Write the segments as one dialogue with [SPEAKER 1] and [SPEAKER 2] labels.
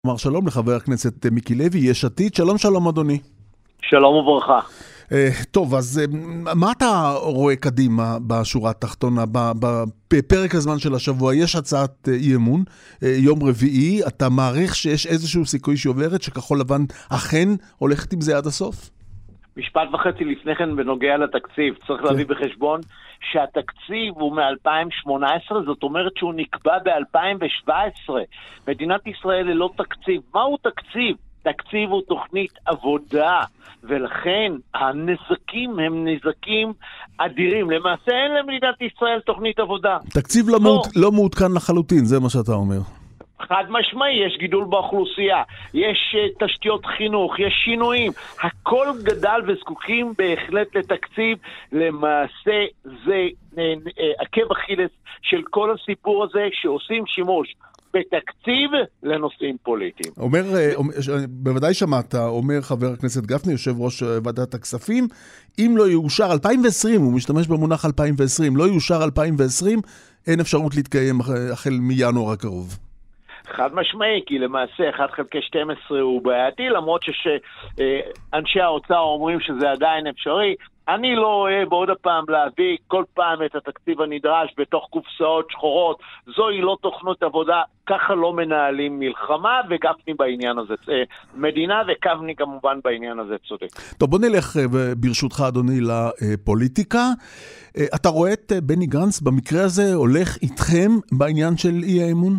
[SPEAKER 1] אמר שלום לחבר הכנסת מיקי לוי, יש עתיד. שלום שלום אדוני.
[SPEAKER 2] שלום וברכה.
[SPEAKER 1] טוב, אז מה אתה רואה קדימה בשורה התחתונה? בפרק הזמן של השבוע יש הצעת אי אמון, יום רביעי, אתה מעריך שיש איזשהו סיכוי שעוברת שכחול לבן אכן הולכת עם זה עד הסוף?
[SPEAKER 2] משפט וחצי לפני כן בנוגע לתקציב, צריך להביא בחשבון שהתקציב הוא מ-2018, זאת אומרת שהוא נקבע ב-2017. מדינת ישראל ללא תקציב. מהו תקציב? תקציב הוא תוכנית עבודה, ולכן הנזקים הם נזקים אדירים. למעשה אין למדינת ישראל תוכנית עבודה.
[SPEAKER 1] תקציב לא מעודכן לחלוטין, זה מה שאתה אומר.
[SPEAKER 2] חד משמעי, יש גידול באוכלוסייה, יש תשתיות חינוך, יש שינויים, הכל גדל וזקוקים בהחלט לתקציב. למעשה זה עקב אכילס של כל הסיפור הזה שעושים שימוש בתקציב לנושאים פוליטיים.
[SPEAKER 1] בוודאי שמעת, אומר חבר הכנסת גפני, יושב ראש ועדת הכספים, אם לא יאושר 2020, הוא משתמש במונח 2020, לא יאושר 2020, אין אפשרות להתקיים החל מינואר הקרוב.
[SPEAKER 2] חד משמעי, כי למעשה 1/12 הוא בעייתי, למרות שאנשי האוצר אומרים שזה עדיין אפשרי. אני לא אוהב עוד פעם להביא כל פעם את התקציב הנדרש בתוך קופסאות שחורות. זוהי לא תוכנית עבודה, ככה לא מנהלים מלחמה, וגפני בעניין הזה, מדינה וגפני כמובן בעניין הזה צודק.
[SPEAKER 1] טוב, בוא נלך ברשותך אדוני לפוליטיקה. אתה רואה את בני גנץ במקרה הזה הולך איתכם בעניין של אי האמון?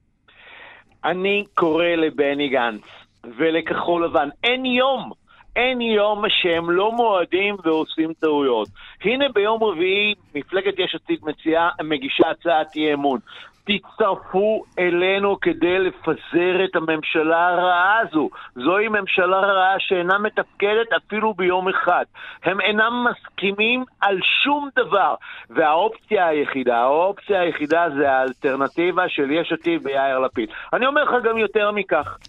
[SPEAKER 2] אני קורא לבני גנץ ולכחול לבן, אין יום שהם לא מועדים ועושים טעויות. הנה ביום רביעי מפלגת יש עתיד מגישה הצעת אי אמון. תצטרפו אלינו כדי לפזר את הממשלה הרעה הזו. זוהי ממשלה רעה שאינה מתפקדת אפילו ביום אחד. הם אינם מסכימים על שום דבר. והאופציה היחידה זה האלטרנטיבה של יש עתיד ויאיר לפיד. אני אומר לך גם יותר מכך.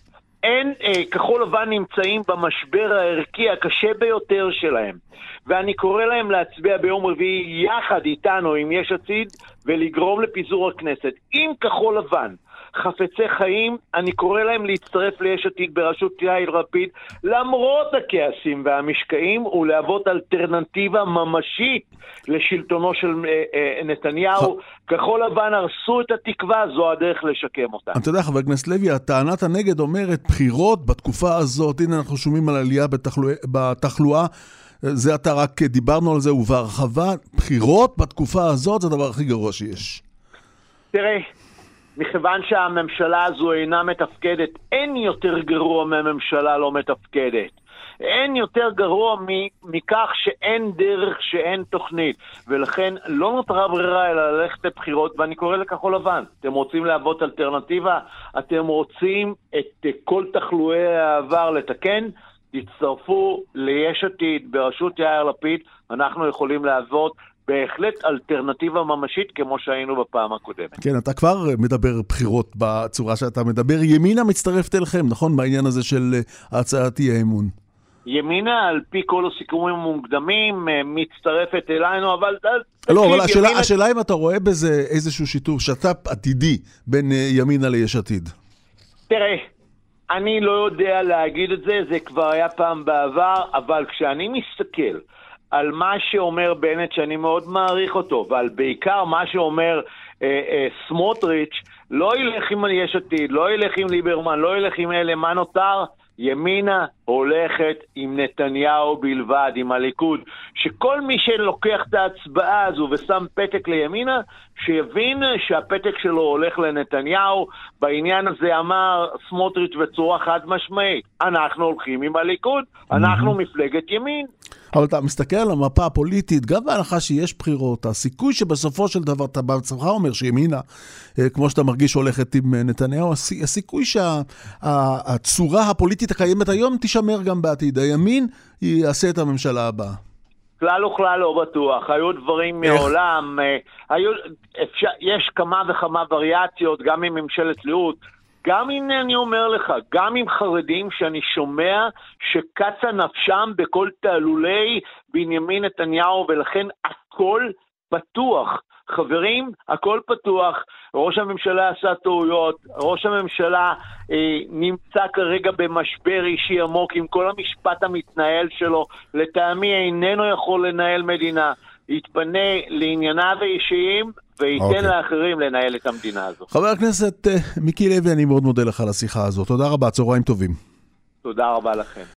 [SPEAKER 2] כחול לבן נמצאים במשבר הערכי הקשה ביותר שלהם, ואני קורא להם להצביע ביום רביעי יחד איתנו עם יש עתיד ולגרום לפיזור הכנסת. אם כחול לבן חפצי חיים, אני קורא להם להצטרף ליש עתיד בראשות יאיר לפיד למרות הכעסים והמשקעים, ולהוות אלטרנטיבה ממשית לשלטונו של נתניהו. כחול לבן הרסו את התקווה, זו הדרך לשקם אותה.
[SPEAKER 1] אתה יודע חבר הכנסת לוי, הטענת הנגד אומרת בחירות בתקופה הזאת, הנה אנחנו שומעים על עלייה בתחלואה, זה אתה רק דיברנו על זה ובהרחבה, בחירות בתקופה הזאת זה הדבר הכי גרוע שיש.
[SPEAKER 2] תראה, מכיוון שהממשלה הזו אינה מתפקדת, אין יותר גרוע מהממשלה לא מתפקדת. אין יותר גרוע מכך שאין דרך, שאין תוכנית. ולכן לא נותרה ברירה אלא ללכת לבחירות, ואני קורא לכחול לבן. אתם רוצים להוות אלטרנטיבה? אתם רוצים את כל תחלואי העבר לתקן? תצטרפו ליש עתיד בראשות יאיר לפיד. אנחנו יכולים להוות בהחלט אלטרנטיבה ממשית כמו שהיינו בפעם הקודמת.
[SPEAKER 1] כן, אתה כבר מדבר בחירות בצורה שאתה מדבר. ימינה מצטרפת אליכם, נכון? בעניין הזה של הצעת אי האמון.
[SPEAKER 2] ימינה, על פי כל הסיכומים המוקדמים, מצטרפת אלינו, אבל...
[SPEAKER 1] לא, אבל השאלה אם אתה רואה בזה איזשהו שיתוף, שת"פ עתידי בין ימינה ליש עתיד.
[SPEAKER 2] תראה, אני לא יודע להגיד את זה, זה כבר היה פעם בעבר, אבל כשאני מסתכל על מה שאומר בנט, שאני מאוד מעריך אותו, ועל בעיקר מה שאומר סמוטריץ', לא ילך עם יש עתיד, לא ילך עם ליברמן, לא ילך עם אלה, מה נותר? ימינה הולכת עם נתניהו בלבד, עם הליכוד. שכל מי שלוקח את ההצבעה הזו ושם פתק לימינה, שיבין שהפתק שלו הולך לנתניהו. בעניין הזה אמר סמוטריץ' בצורה חד משמעית, אנחנו הולכים עם הליכוד, אנחנו מפלגת ימין.
[SPEAKER 1] אבל אתה מסתכל על המפה הפוליטית, גם בהנחה שיש בחירות, הסיכוי שבסופו של דבר אתה בעצמך אומר שימינה, כמו שאתה מרגיש הולכת עם נתניהו, הסיכוי שהצורה הפוליטית הקיימת היום תשמר גם בעתיד. הימין יעשה את הממשלה הבאה.
[SPEAKER 2] כלל וכלל לא בטוח. היו דברים מעולם, יש כמה וכמה וריאציות, גם עם ממשלת ליכוד, גם אם אני אומר לך, גם עם חרדים שאני שומע שקצה נפשם בכל תעלולי בנימין נתניהו, ולכן הכל פתוח. חברים, הכל פתוח, ראש הממשלה עשה טעויות, ראש הממשלה נמצא כרגע במשבר אישי עמוק עם כל המשפט המתנהל שלו, לטעמי איננו יכול לנהל מדינה, יתפנה לענייניו האישיים וייתן לאחרים לנהל את המדינה הזו.
[SPEAKER 1] חבר הכנסת מיקי לוי, אני מאוד מודה לך על השיחה הזאת. תודה רבה, צהריים טובים.
[SPEAKER 2] תודה רבה לכם.